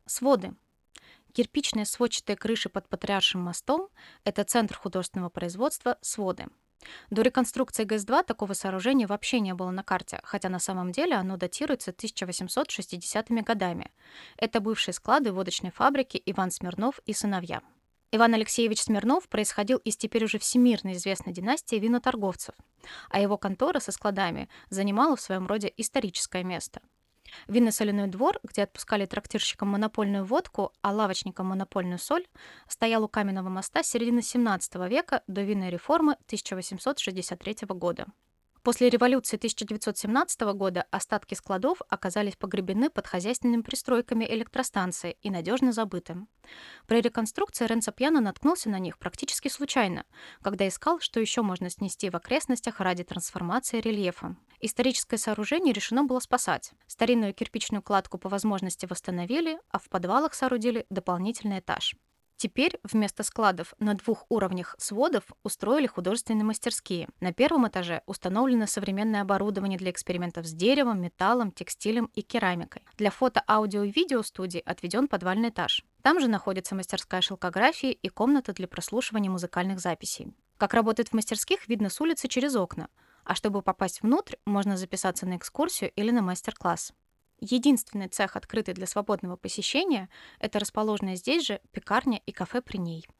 Своды. Кирпичные сводчатые крыши под Патриаршим мостом — это центр художественного производства «Своды». До реконструкции ГЭС-2 такого сооружения вообще не было на карте, хотя на самом деле оно датируется 1860-ми годами. Это бывшие склады водочной фабрики «Иван Смирнов и сыновья». Иван Алексеевич Смирнов происходил из теперь уже всемирно известной династии виноторговцев, а его контора со складами занимала в своем роде историческое место. Винно-соляной двор, где отпускали трактирщикам монопольную водку, а лавочникам монопольную соль, стоял у каменного моста с середины 17 века до винной реформы 1863 года. После революции 1917 года остатки складов оказались погребены под хозяйственными пристройками электростанции и надежно забыты. При реконструкции Ренцо Пьяно наткнулся на них практически случайно, когда искал, что еще можно снести в окрестностях ради трансформации рельефа. Историческое сооружение решено было спасать. Старинную кирпичную кладку по возможности восстановили, а в подвалах соорудили дополнительный этаж. Теперь вместо складов на 2 уровнях сводов устроили художественные мастерские. На первом этаже установлено современное оборудование для экспериментов с деревом, металлом, текстилем и керамикой. Для фото, аудио и видеостудий отведен подвальный этаж. Там же находится мастерская шелкографии и комната для прослушивания музыкальных записей. Как работает в мастерских, видно с улицы через окна. А чтобы попасть внутрь, можно записаться на экскурсию или на мастер-класс. Единственный цех, открытый для свободного посещения, это расположенная здесь же пекарня и кафе при ней.